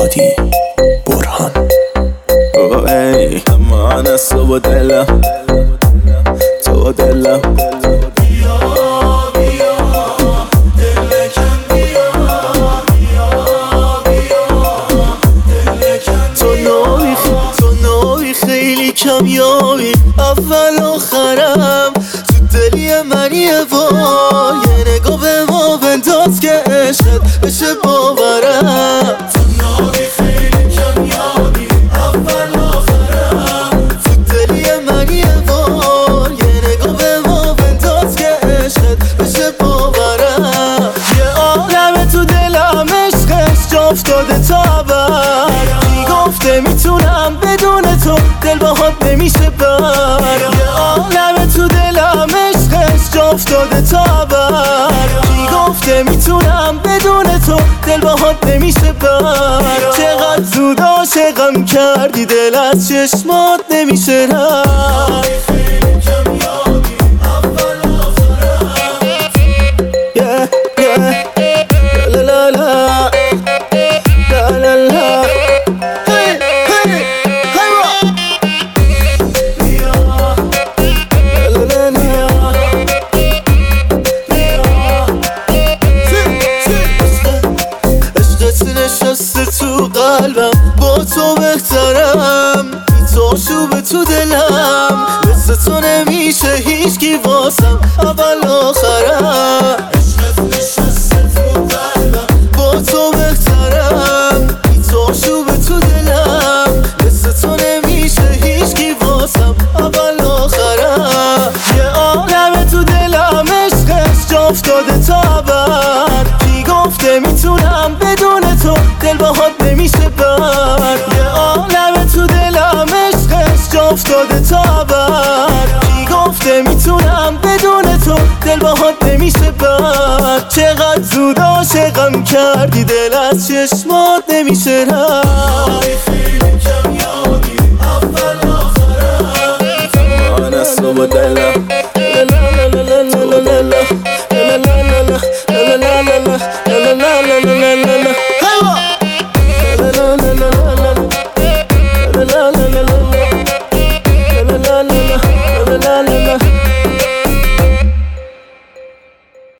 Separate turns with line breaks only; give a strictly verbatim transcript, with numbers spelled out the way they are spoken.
هادی برهان.
ای من از تو با دلم، تو با دلم
بیا بیا دلکم بیا بیا بیا دلکم
تو نوعی تو نوعی خیلی کمیابی، اول آخرم تو دلی منی. وای یه نگاه به ما بنداز که عشقت بشه باورم.
تو نوعی خیلی کمیابی، اول آخرم
تو دلی منی. وای یه نگاه به ما بنداز که عشقت بشه باورم. یه عالمه تو دلم عشقش جا افتاده تا ابد. کی گفته میتونم بدون تو دل باهات نمیشه بر. یه عالمه تو دلم عشقش جا افتاده تا ابد. کی گفته میتونم بدون تو دل باهات نمیشه بر. چقدر زود عاشقم کردی، دل از چشمات نمیشه رفت.
خیلی کمیابی، اول آخرم
Yeah, yeah. La la la la la la. Hey, hey, hey, rock.
بیا
La la la la. عشقت نشسته تو قلبم، با تو بهترم. بی تو شو تو دلم، مثل تو نمیشه هیچکی واسم اول آخرم.
عشقت نشسته تو قلبم،
با تو بهترم. بی تو شو تو دلم، مثل تو نمیشه هیچکی واسم اول آخرم. یه عالمه تو دلم عشقش جا افتاده تا ابد. کی گفته میتونم بدون تو دل باهات نمیشه بر. یه عالمه تو دلم عشقش جا افتاده تا ابد. کی گفته میتونم بدون تو دل باهات نمیشه بر. چقدر زود عاشقم کردی، دل از چشمات نمیشه رفت.